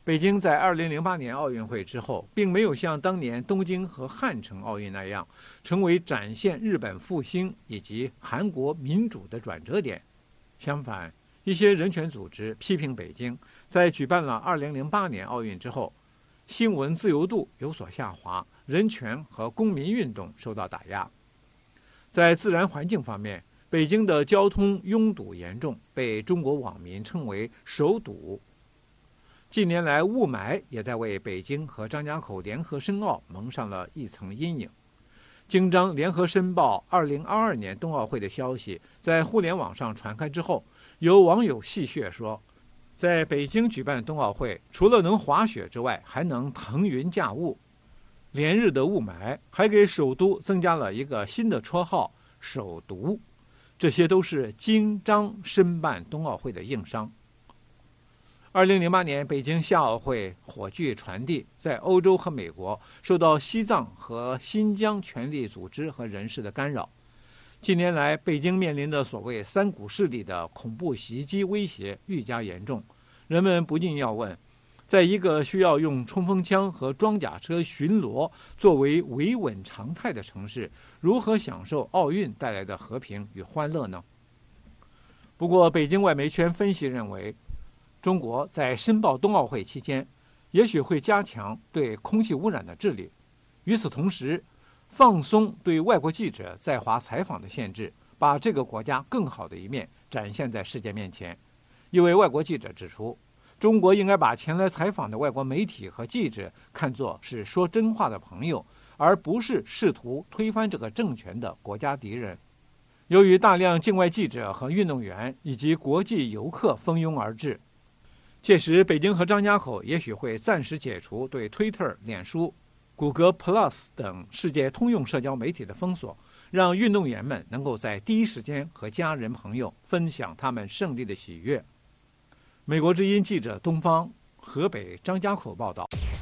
北京在二零零八年奥运会之后，并没有像当年东京和汉城奥运那样，成为展现日本复兴以及韩国民主的转折点。相反，一些人权组织批评北京在举办了二零零八年奥运之后，新闻自由度有所下滑，人权和公民运动受到打压。在自然环境方面，北京的交通拥堵严重，被中国网民称为首堵。近年来，雾霾也在为北京和张家口联合申奥蒙上了一层阴影。京张联合申报二零二二年冬奥会的消息在互联网上传开之后，有网友戏谑说，在北京举办冬奥会，除了能滑雪之外，还能腾云驾雾。连日的雾霾还给首都增加了一个新的绰号“首毒”，这些都是京张申办冬奥会的硬伤。二零零八年北京夏奥会火炬传递，在欧洲和美国受到西藏和新疆权力组织和人士的干扰。近年来，北京面临的所谓三股势力的恐怖袭击威胁愈加严重，人们不禁要问，在一个需要用冲锋枪和装甲车巡逻作为维稳常态的城市，如何享受奥运带来的和平与欢乐呢？不过，北京外媒圈分析认为，中国在申报冬奥会期间，也许会加强对空气污染的治理，与此同时，放松对外国记者在华采访的限制，把这个国家更好的一面展现在世界面前。一位外国记者指出，中国应该把前来采访的外国媒体和记者看作是说真话的朋友，而不是试图推翻这个政权的国家敌人。由于大量境外记者和运动员以及国际游客蜂拥而至，届时北京和张家口也许会暂时解除对 Twitter、脸书、谷歌 Plus 等世界通用社交媒体的封锁，让运动员们能够在第一时间和家人朋友分享他们胜利的喜悦。美国之音记者东方，河北张家口报道。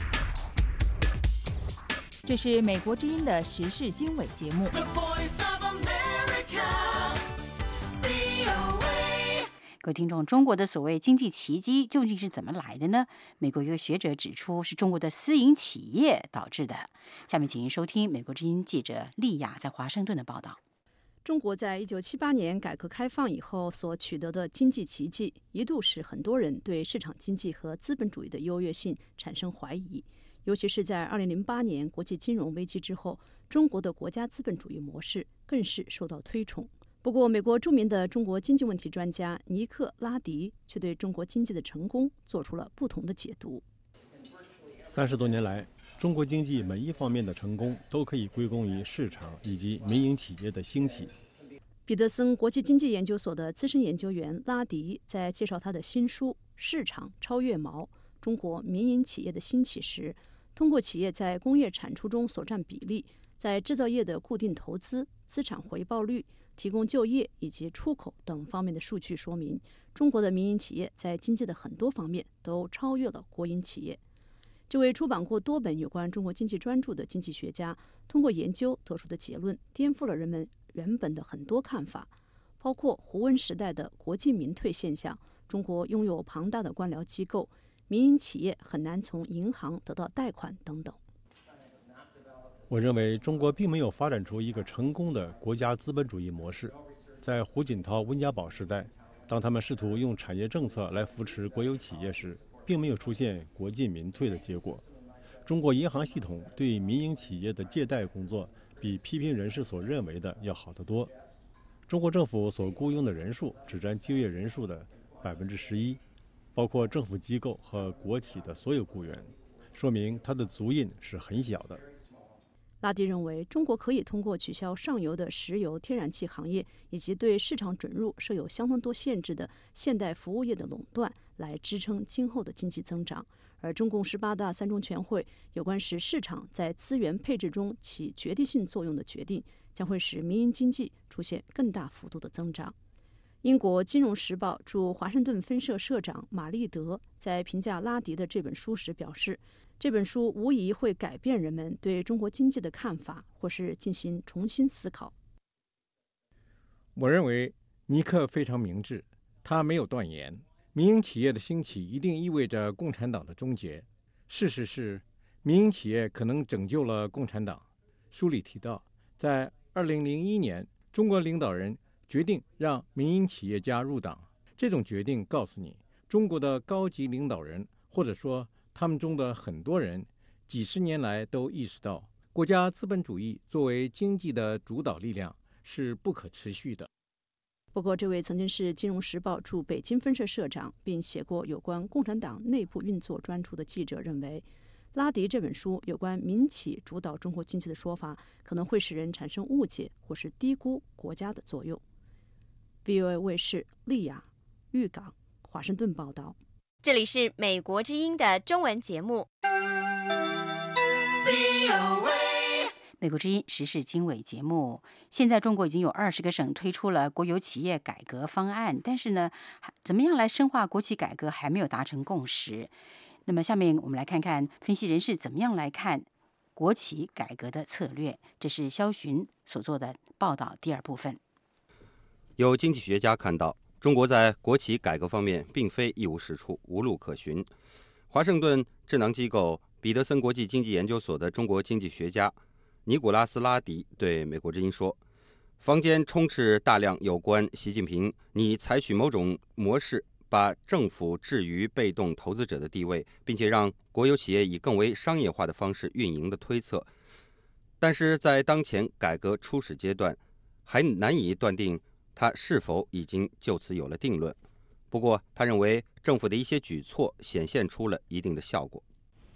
这是美国之音的时事经纬节目。 各位听众，中国的所谓经济奇迹究竟是怎么来的呢？美国一个学者指出，是中国的私营企业导致的。下面请您收听美国之音记者丽亚在华盛顿的报道。 中国在一九七八年改革开放以后所取得的经济奇迹，一度使很多人对市场经济和资本主义的优越性产生怀疑。尤其是在二零零八年国际金融危机之后，中国的国家资本主义模式更是受到推崇。不过，美国著名的中国经济问题专家尼克·拉迪却对中国经济的成功做出了不同的解读。 三十多年来，中国经济每一方面的成功都可以归功于市场以及民营企业的兴起。 彼得森国际经济研究所的资深研究员拉迪在介绍他的新书《市场超越锚：中国民营企业的兴起》时，通过企业在工业产出中所占比例、在制造业的固定投资、资产回报率、提供就业以及出口等方面的数据说明，中国的民营企业在经济的很多方面都超越了国营企业。这位出版过多本有关中国经济专著的经济学家，通过研究得出的结论颠覆了人们原本的很多看法，包括胡温时代的国进民退现象，中国拥有庞大的官僚机构，民营企业很难从银行得到贷款等等。 我认为中国并没有发展出一个成功的国家资本主义模式。在胡锦涛、温家宝时代，当他们试图用产业政策来扶持国有企业时，并没有出现国进民退的结果。中国银行系统对民营企业的借贷工作比批评人士所认为的要好得多。中国政府所雇佣的人数只占就业人数的百分之十一，包括政府机构和国企的所有雇员，说明它的足印是很小的。 拉迪认为，中国可以通过取消上游的石油、天然气行业以及对市场准入设有相当多限制的现代服务业的垄断，来支撑今后的经济增长。而中共十八大三中全会有关使市场在资源配置中起决定性作用的决定，将会使民营经济出现更大幅度的增长。英国《金融时报》驻华盛顿分社社长马利德在评价拉迪的这本书时表示，这本书无疑会改变人们对中国经济的看法，或是进行重新思考。 我认为尼克非常明智，他没有断言， 民营企业的兴起一定意味着共产党的终结。事实是，民营企业可能拯救了共产党。书里提到，在二零零一年，中国领导人决定让民营企业家入党。这种决定告诉你，中国的高级领导人，或者说他们中的很多人，几十年来都意识到，国家资本主义作为经济的主导力量是不可持续的。 不过，这位曾经是《金融时报》驻北京分社社长，并写过有关共产党内部运作专著的记者认为，拉迪这本书有关民企主导中国经济的说法，可能会使人产生误解或是低估国家的作用。V O A 卫视利雅、豫港、华盛顿报道。 这里是美国之音的中文节目。 美国之音时事经纬节目，现在中国已经有二十个省推出了国有企业改革方案，但是呢，怎么样来深化国企改革还没有达成共识。那么下面我们来看看分析人士怎么样来看国企改革的策略。这是肖寻所做的报道第二部分。 有经济学家看到，中国在国企改革方面并非一无是处、无路可寻。华盛顿智囊机构彼得森国际经济研究所的中国经济学家尼古拉斯·拉迪对美国之音说，坊间充斥大量有关习近平拟采取某种模式把政府置于被动投资者的地位，并且让国有企业以更为商业化的方式运营的推测。但是在当前改革初始阶段，还难以断定他是否已经就此有了定论。不过他认为政府的一些举措显现出了一定的效果。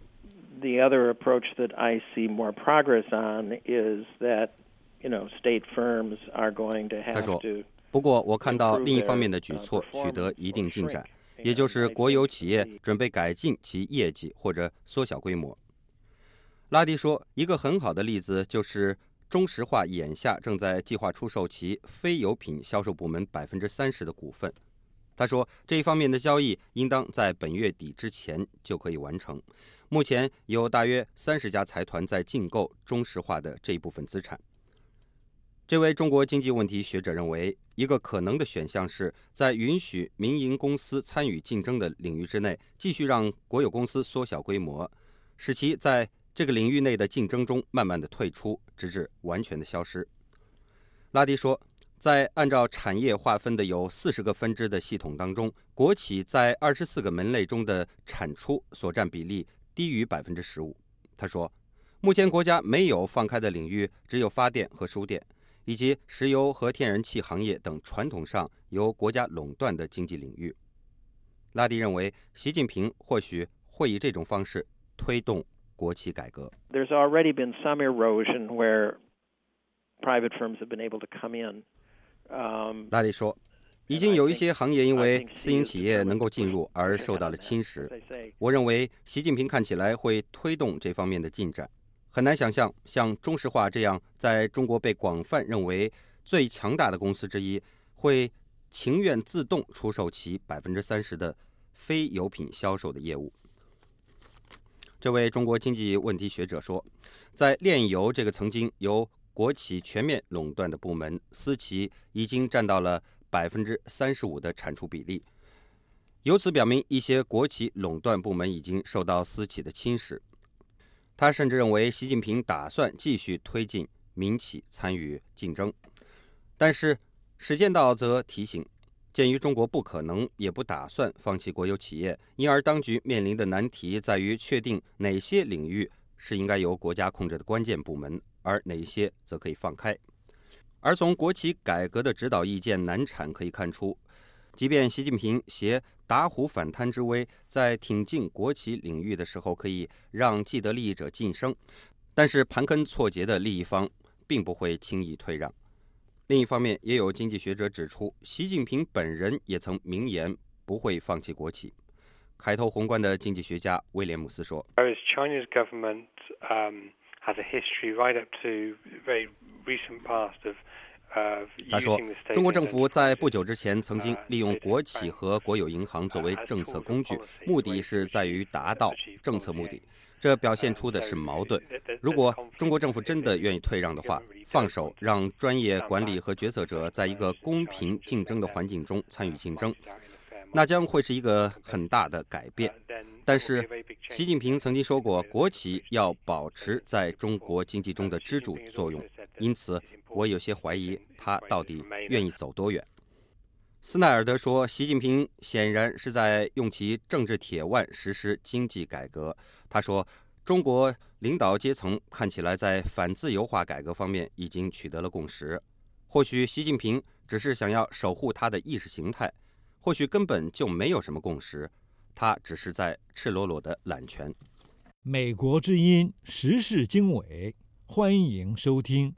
The other approach that I see more progress on is that, you know, state firms are going to have to. 他说，不过我看到另一方面的举措取得一定进展，也就是国有企业准备改进其业绩或者缩小规模。拉迪说，一个很好的例子就是中石化眼下正在计划出售其非油品销售部门百分之三十的股份。他说，这一方面的交易应当在本月底之前就可以完成。目前有大约三十家财团在竞购中石化的这一部分资产。这位中国经济问题学者认为，一个可能的选项是在允许民营公司参与竞争的领域之内，继续让国有公司缩小规模，使其在这个领域内的竞争中慢慢的退出，直至完全的消失。拉迪说，在按照产业划分的有四十个分支的系统当中，国企在二十四个门类中的产出所占比例低于百分之十五。他说，目前国家没有放开的领域只有发电和输电，以及石油和天然气行业等传统上由国家垄断的经济领域。拉迪认为，习近平或许会以这种方式推动国企改革。 There's already been some erosion where private firms have been able to come in. 拉迪说，已经有一些行业因为私营企业能够进入而受到了侵蚀。我认为习近平看起来会推动这方面的进展。很难想象像中石化这样在中国被广泛认为最强大的公司之一，会情愿自动出售其百分之三十的非油品销售的业务。这位中国经济问题学者说，在炼油这个曾经由国企全面垄断的部门，私企已经占到了百分之三十五的产出比例，由此表明一些国企垄断部门已经受到私企的侵蚀。他甚至认为习近平打算继续推进民企参与竞争，但是史建道则提醒，鉴于中国不可能也不打算放弃国有企业，因而当局面临的难题在于确定哪些领域是应该由国家控制的关键部门，而哪些则可以放开。而从国企改革的指导意见难产可以看出，即便习近平携打虎反贪之威，在挺进国企领域的时候可以让既得利益者晋升，但是盘根错节的利益方并不会轻易退让。另一方面，也有经济学者指出，习近平本人也曾明言不会放弃国企。开头宏观的经济学家威廉姆斯说， China's government um, has a history right up to very recent past of 他说，中国政府在不久之前曾经利用国企和国有银行作为政策工具，目的是在于达到政策目的。这表现出的是矛盾。如果中国政府真的愿意退让的话，放手让专业管理和决策者在一个公平竞争的环境中参与竞争， 那将会是一个很大的改变。但是习近平曾经说过，国企要保持在中国经济中的支柱作用，因此我有些怀疑他到底愿意走多远。斯奈尔德说，习近平显然是在用其政治铁腕实施经济改革。他说，中国领导阶层看起来在反自由化改革方面已经取得了共识。或许习近平只是想要守护他的意识形态，或许根本就没有什么共识，他只是在赤裸裸的揽权。 美国之音时事经纬，欢迎收听。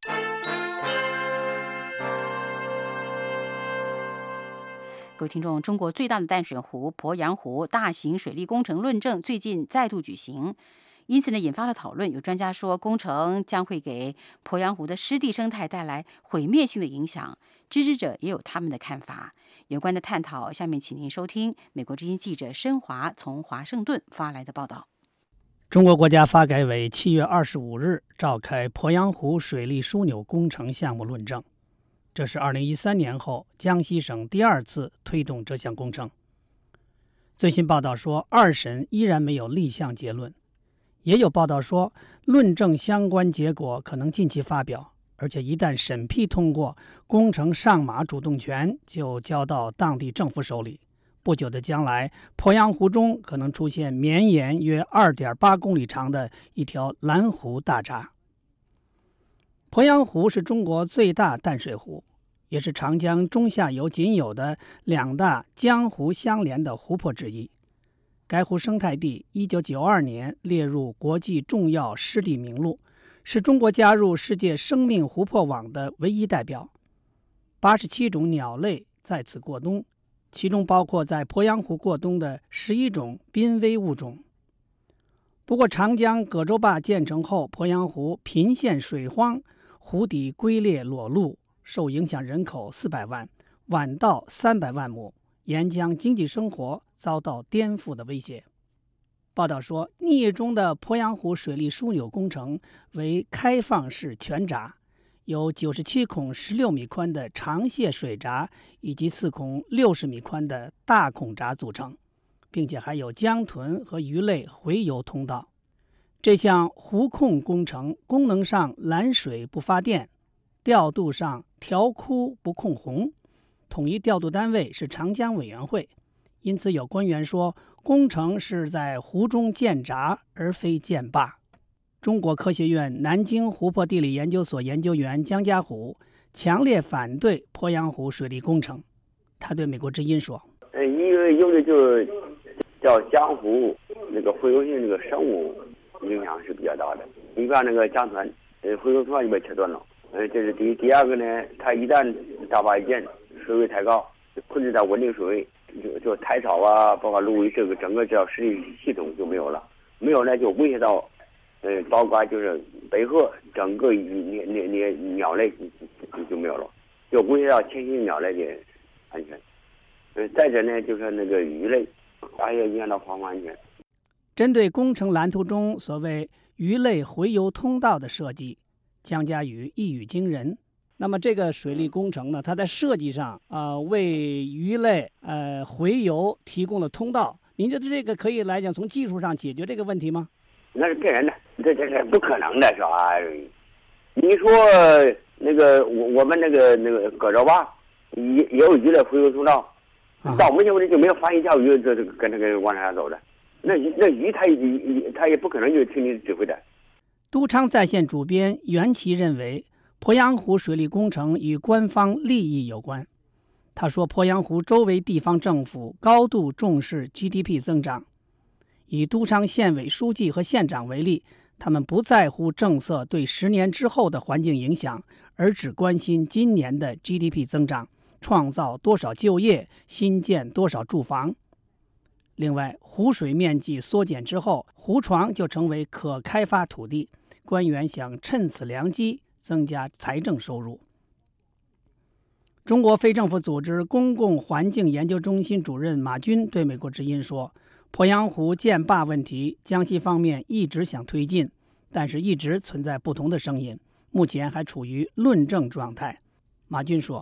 各位听众，中国最大的淡水湖鄱阳湖大型水利工程论证最近再度举行，因此呢引发了讨论。有专家说，工程将会给鄱阳湖的湿地生态带来毁灭性的影响，支持者也有他们的看法。有关的探讨，下面请您收听美国之音记者申华从华盛顿发来的报道。 中国国家发改委七月二十五日召开鄱阳湖水利枢纽工程项目论证，这是二零一三年后江西省第二次推动这项工程。最新报道说，二审依然没有立项结论，也有报道说，论证相关结果可能近期发表，而且一旦审批通过，工程上马主动权就交到当地政府手里。不久的将来，鄱阳湖中可能出现绵延约 二点八公里长的一条蓝湖大闸。鄱阳湖是中国最大淡水湖，也是长江中下游仅有的两大江湖相连的湖泊之一。该湖生态地一九九二年列入国际重要湿地名录，是中国加入世界生命湖泊网的唯一代表。八十七种鸟类在此过冬，其中包括在鄱阳湖过冬的十一种濒危物种。不过，长江葛洲坝建成后，鄱阳湖频现水荒，湖底龟裂裸露，受影响人口四百万，晚稻三百万亩，沿江经济生活遭到颠覆的威胁。报道说，逆中的鄱阳湖水利枢纽工程为开放式全闸，有九十七孔十六米宽的长泄水闸以及四孔六十米宽的大孔闸组成，并且还有江豚和鱼类洄游通道。这项湖控工程功能上拦水不发电，调度上调枯不控洪，统一调度单位是长江委员会。因此有官员说，工程是在湖中建闸而非建坝。中国科学院南京湖泊地理研究所研究员姜家虎强烈反对鄱阳湖水利工程。他对美国之音说， 呃，一个有的就是叫江湖那个洄游性这个生物影响是比较大的。你看那个江豚，呃，洄游通道就被切断了，呃，这是第一。第二个呢，它一旦大坝一建，水位太高，控制在稳定水位，就就苔草啊，包括陆域这个整个叫湿地系统就没有了，没有呢就威胁到，呃，包括就是北河整个鸟鸟鸟鸟类就就没有了，就威胁到迁徙鸟类的安全。呃，再者呢，就是那个鱼类，还有影响到航行安全。 针对工程蓝图中所谓鱼类洄游通道的设计，姜家宇一语惊人。那么这个水利工程呢，它在设计上啊、呃，为鱼类呃洄游提供了通道。您觉得这个可以来讲从技术上解决这个问题吗？ 那是骗人的，这这是不可能的，是吧？你说那个我我们那个那个葛洲坝也也有鱼类洄游通道，啊、到目前为止就没有发现一条鱼这这跟那个往上走的。那那鱼它也它也不可能就听你指挥的。 都昌在线主编袁琦认为，鄱阳湖水利工程与官方利益有关。他说，鄱阳湖周围地方政府高度重视 G D P 增长。以都昌县委书记和县长为例，他们不在乎政策对十年之后的环境影响，而只关心今年的 G D P 增长，创造多少就业，新建多少住房。另外，湖水面积缩减之后，湖床就成为可开发土地，官员想趁此良机增加财政收入。中国非政府组织公共环境研究中心主任马军对美国之音说，鄱阳湖建坝问题，江西方面一直想推进，但是一直存在不同的声音，目前还处于论证状态。马军说，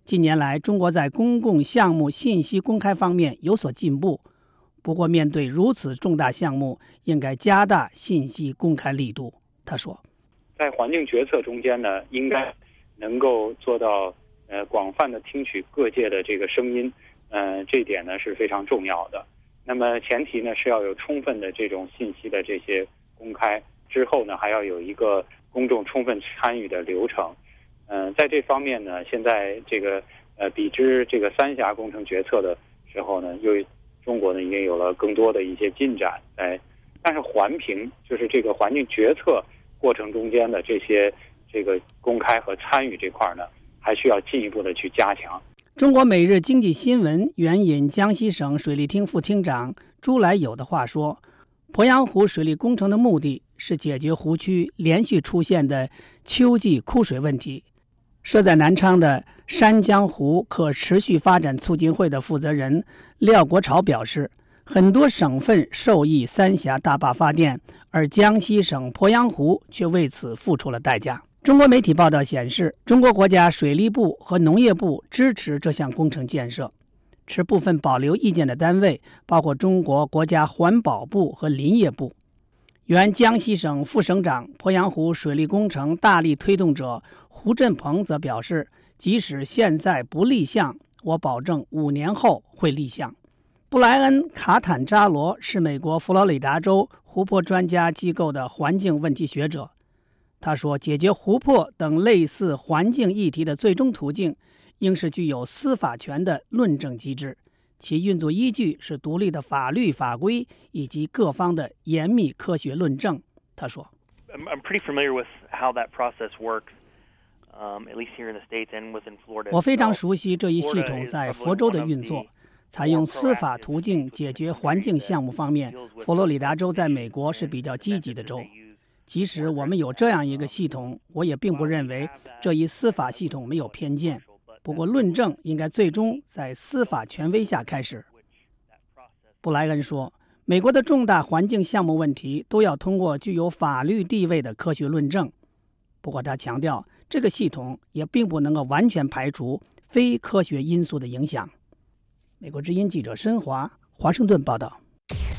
近年来，中国在公共项目信息公开方面有所进步，不过面对如此重大项目，应该加大信息公开力度。他说， 在环境决策中间呢，应该能够做到呃广泛的听取各界的这个声音，呃，这一点呢是非常重要的。那么前提呢是要有充分的这种信息的这些公开，之后呢还要有一个公众充分参与的流程。嗯、呃，在这方面呢，现在这个呃比之这个三峡工程决策的时候呢，由于中国呢已经有了更多的一些进展，哎，但是环评就是这个环境决策过程中间的这些这个公开和参与这块呢，还需要进一步的去加强。 中国每日经济新闻援引江西省水利厅副厅长朱来友的话说，鄱阳湖水利工程的目的是解决湖区连续出现的秋季枯水问题。设在南昌的山江湖可持续发展促进会的负责人廖国潮表示，很多省份受益三峡大坝发电，而江西省鄱阳湖却为此付出了代价。中国媒体报道显示，中国国家水利部和农业部支持这项工程建设。持部分保留意见的单位包括中国国家环保部和林业部。原江西省副省长、鄱阳湖水利工程大力推动者胡振鹏则表示，即使现在不立项，我保证五年后会立项。布莱恩·卡坦扎罗是美国佛罗里达州湖泊专家机构的环境问题学者。他说，解决湖泊等类似环境议题的最终途径应是具有司法权的论证机制，其运作依据是独立的法律法规以及各方的严密科学论证。他说 I'm pretty familiar with how that process works, um, at least here in the States and within Florida. 我非常熟悉这一系统在佛州的运作。采用司法途径解决环境项目方面，佛罗里达州在美国是比较积极的州。即使我们有这样一个系统，我也并不认为这一司法系统没有偏见。不过，论证应该最终在司法权威下开始。布莱恩说，美国的重大环境项目问题都要通过具有法律地位的科学论证。不过，他强调，这个系统也并不能够完全排除非科学因素的影响。美国之音记者申华，华盛顿报道。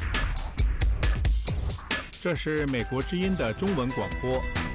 这是美国之音的中文广播。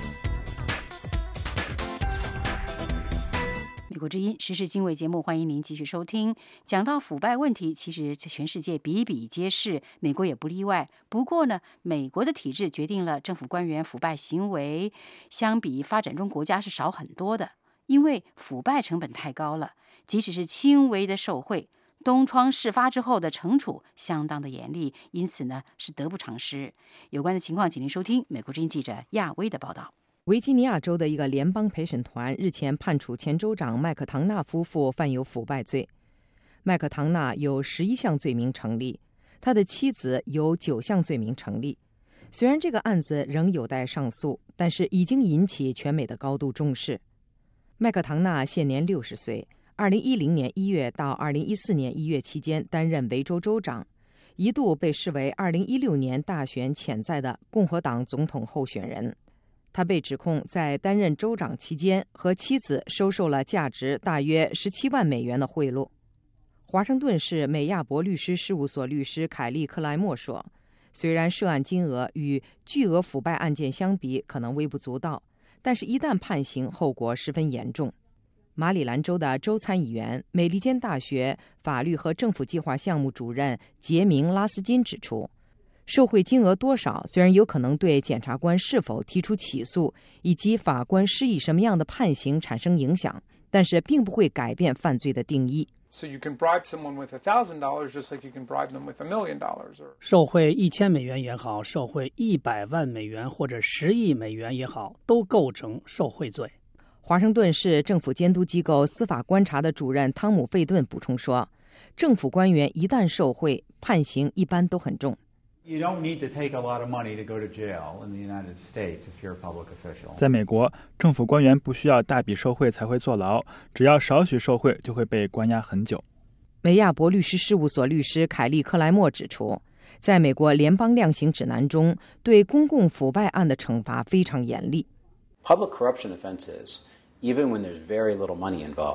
美国之音时事经纬节目，欢迎您继续收听。讲到腐败问题，其实全世界比比皆是，美国也不例外。不过呢，美国的体制决定了政府官员腐败行为相比发展中国家是少很多的，因为腐败成本太高了，即使是轻微的受贿，东窗事发之后的惩处相当的严厉，因此呢是得不偿失。有关的情况，请您收听美国之音记者亚威的报道。 维吉尼亚州的一个联邦陪审团日前判处前州长麦克唐纳夫妇犯有腐败罪。麦克唐纳有十一项罪名成立，他的妻子有九项罪名成立。虽然这个案子仍有待上诉，但是已经引起全美的高度重视。麦克唐纳现年六十岁，二零一零年一月到二零一四年一月期间担任维州州长，一度被视为二零一六年大选潜在的共和党总统候选人。他被指控在担任州长期间和妻子收受了价值大约十七万美元的贿赂。华盛顿市美亚博律师事务所律师凯利·克莱默说，虽然涉案金额与巨额腐败案件相比可能微不足道，但是一旦判刑，后果十分严重。马里兰州的州参议员、美利坚大学法律和政府计划项目主任杰明·拉斯金指出，受贿金额多少虽然有可能对检察官是否提出起诉以及法官施以什么样的判刑产生影响，但是并不会改变犯罪的定义。 So you can bribe someone with a thousand dollars just like you can bribe them with a million dollars. 受贿一千美元也好，受贿一百万美元或者十亿美元也好，都构成受贿罪。 华盛顿市政府监督机构司法观察的主任汤姆·费顿补充说，政府官员一旦受贿，判刑一般都很重。 You don't need to take a lot of money to go to jail in the United States if you're a public official. 在美国，政府官员不需要大笔受贿才会坐牢，只要少许受贿就会被关押很久。 美亚博律师事务所律师凯利·克莱默指出，在美国联邦量刑指南中，对公共腐败案的惩罚非常严厉。 Public corruption offenses, even when there's very little money involved,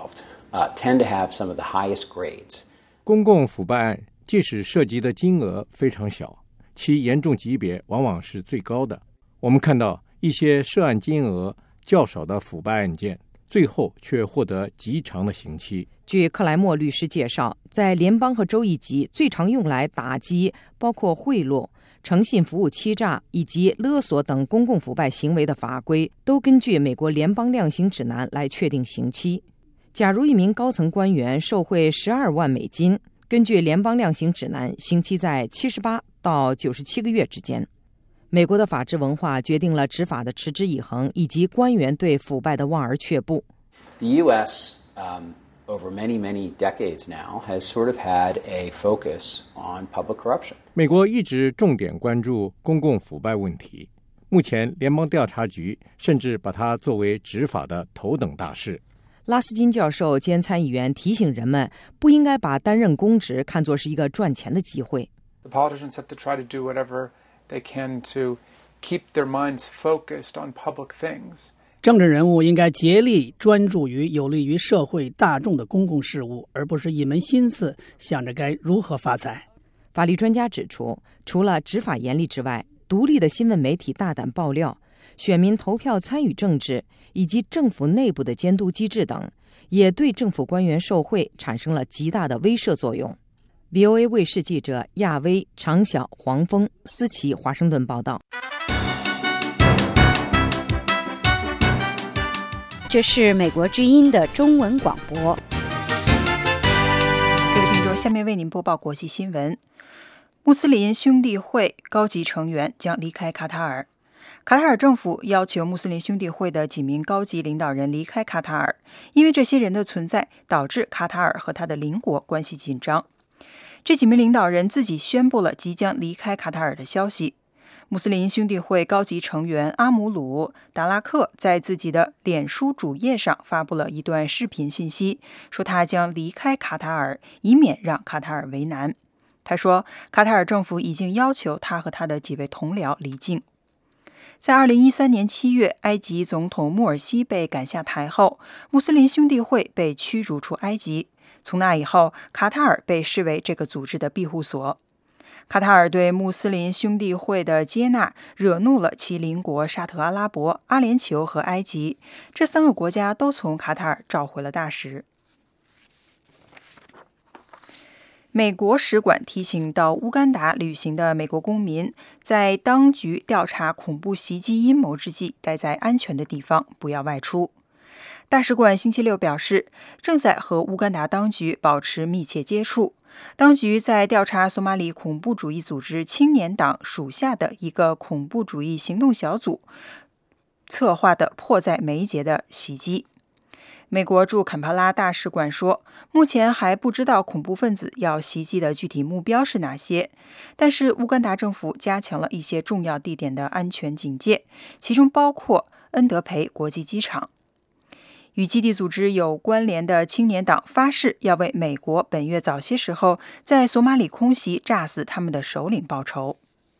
uh, tend to have some of the highest grades. 公共腐败案即使涉及的金额非常小，其严重级别往往是最高的。我们看到一些涉案金额较少的腐败案件，最后却获得极长的刑期。 据克莱默律师介绍，在联邦和州一级最常用来打击包括贿赂、诚信服务欺诈以及勒索等公共腐败行为的法规，都根据美国联邦量刑指南来确定刑期。假如一名高层官员受贿十二万美金，根据联邦量刑指南，刑期在七十八到九十七个月之间。美国的法治文化决定了执法的持之以恒，以及官员对腐败的望而却步。 The U S, um, over many, many decades now, has sort of had a focus on public corruption. 美国一直重点关注公共腐败问题，目前联邦调查局甚至把它作为执法的头等大事。 拉斯金教授兼参议员提醒人们，不应该把担任公职看作是一个赚钱的机会。 The politicians have to try to do whatever they can to keep their minds focused on public things. 政治人物应该竭力专注于有利于社会大众的公共事务，而不是一门心思想着该如何发财。 法律专家指出，除了执法严厉之外，独立的新闻媒体大胆爆料、选民投票参与政治以及政府内部的监督机制等，也对政府官员受贿产生了极大的威慑作用。V O A 卫视记者亚威、常晓、黄峰、思琪华盛顿报道。 这是美国之音的中文广播。各位听众，下面为您播报国际新闻。穆斯林兄弟会高级成员将离开卡塔尔。卡塔尔政府要求穆斯林兄弟会的几名高级领导人离开卡塔尔，因为这些人的存在导致卡塔尔和他的邻国关系紧张。这几名领导人自己宣布了即将离开卡塔尔的消息。穆斯林兄弟会高级成员阿姆鲁·达拉克在自己的脸书主页上发布了一段视频信息，说他将离开卡塔尔，以免让卡塔尔为难。他说，卡塔尔政府已经要求他和他的几位同僚离境。在二零一三年七月，埃及总统穆尔西被赶下台后，穆斯林兄弟会被驱逐出埃及。从那以后，卡塔尔被视为这个组织的庇护所。卡塔尔对穆斯林兄弟会的接纳惹怒了其邻国沙特阿拉伯、阿联酋和埃及，这三个国家都从卡塔尔召回了大使。美国使馆提醒到乌干达旅行的美国公民，在当局调查恐怖袭击阴谋之际，待在安全的地方，不要外出。大使馆星期六表示，正在和乌干达当局保持密切接触。当局在调查索马里恐怖主义组织青年党属下的一个恐怖主义行动小组策划的迫在眉睫的袭击。美国驻坎帕拉大使馆说，目前还不知道恐怖分子要袭击的具体目标是哪些，但是乌干达政府加强了一些重要地点的安全警戒，其中包括恩德培国际机场。与基地组织有关联的青年党发誓要为美国本月早些时候在索马里空袭炸死他们的首领报仇。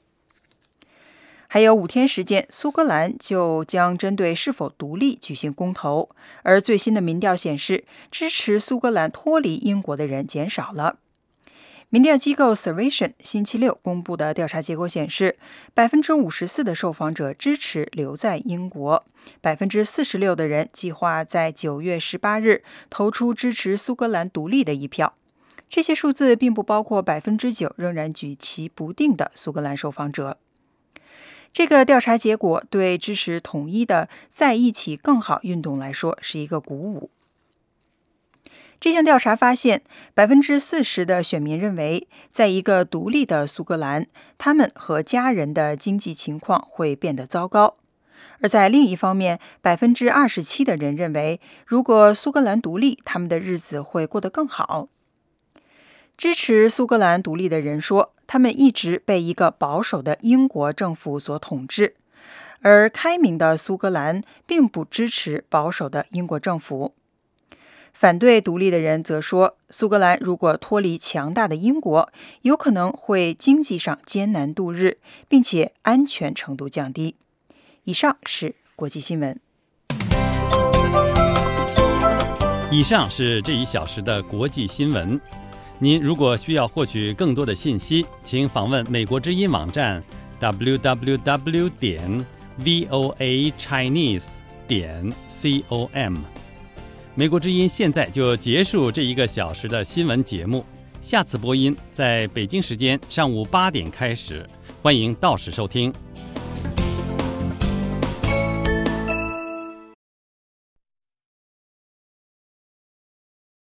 还有五天时间，苏格兰就将针对是否独立举行公投，而最新的民调显示，支持苏格兰脱离英国的人减少了。民调机构 Survation 星期六公布的调查结果显示， 百分之五十四 的受访者支持留在英国， 百分之四十六 的人计划在九月十八日投出支持苏格兰独立的一票。这些数字并不包括 百分之九 仍然举棋不定的苏格兰受访者。这个调查结果对支持统一的在一起更好运动来说是一个鼓舞。这项调查发现， 百分之四十 的选民认为，在一个独立的苏格兰，他们和家人的经济情况会变得糟糕。而在另一方面， 百分之二十七 的人认为，如果苏格兰独立，他们的日子会过得更好。支持苏格兰独立的人说，他们一直被一个保守的英国政府所统治，而开明的苏格兰并不支持保守的英国政府。反对独立的人则说，苏格兰如果脱离强大的英国，有可能会经济上艰难度日，并且安全程度降低。以上是国际新闻。 以上是这一小时的国际新闻。您如果需要获取更多的信息，请访问美国之音网站 double-u double-u double-u 点 voa chinese 点 com。美国之音现在就结束这一个小时的新闻节目，下次播音在北京时间上午八点开始，欢迎到时收听。